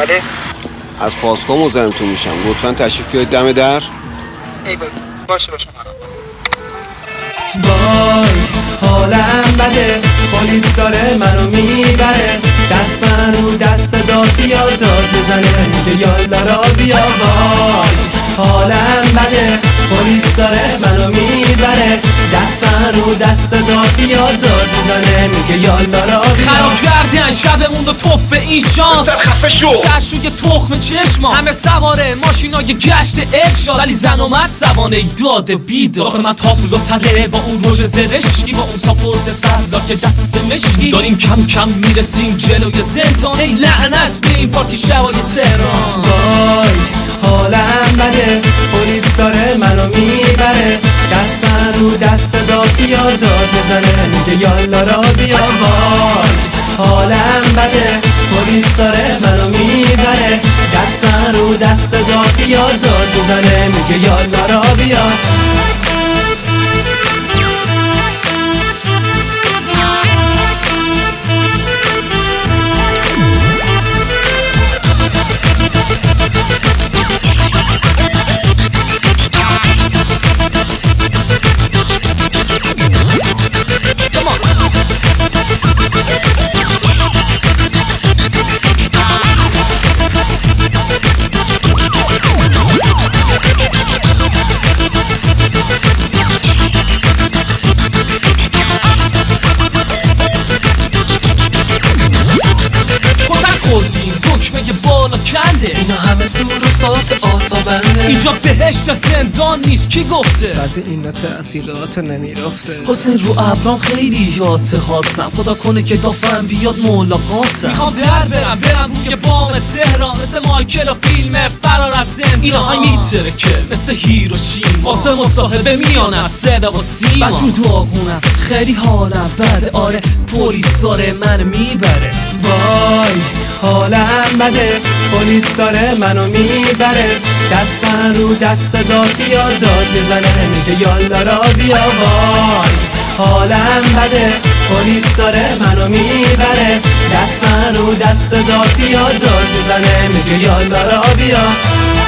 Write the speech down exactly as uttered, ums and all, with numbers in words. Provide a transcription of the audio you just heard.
بله از پاسکو مزاحمتون میشم، لطفا تشریف بیارید دم در. ای باشه باشه وای حالم بده، پلیس داره منو میبره، دست من رو دست دافیا داد بزنه میگه یالا را بیا. وای حالم بده، پلیس داره منو میبره، دست من رو دست دافیا داد بزنه میگه یالا را بیا. خراب کردن شبمون رو توف این شانس، سر خفه شو چشم یه تخم چشما، همه سواره ماشینای گشت ارشاد، ولی زن اومد زبانه داده بیدار. آخه من تابلو تله با اون روژ زرشکی، با اون ساپورت سردار دست مشکی، داریم کم کم میرسیم جلوی زندان. ای لعنت به این پارتی شبای تهران. وای حالم بده، پلیس داره منو میبره، دست من رو دست دافیا داد بزنه میگه یالا را بیا. وای حالم بده، پلیس داره منو میبره، دست من رو دست دافیا داد بزنه میگه یالا را بیا. بالا کنده اینا همه سور و ساعت آسابنده، اینجا بهشت زندان نیست کی گفته؟ بعد اینا تأثیرات نمیرفته. حسین رو ابرام خیلی یاد حادثم، خدا کنه که دافن بیاد ملاقاتم. میخوام در برم برم روی بام تهران، مثل مایکل و فیلم فرار از زندان. اینا های میترکه مثل هیروشیما، واسه مصاحبه میان از صدا و سیما. بعد تو داغونم خیلی حالم بده، آره پلیس داره من میبره. وای حالم بده، پلیس داره منو میبره، دست من رو دست دافیا داد بزنه میگه یالا را بیا. وای حالم بده، پلیس داره منو میبره، دست من رو دست دافیا داد بزنه میگه یالا را بیا.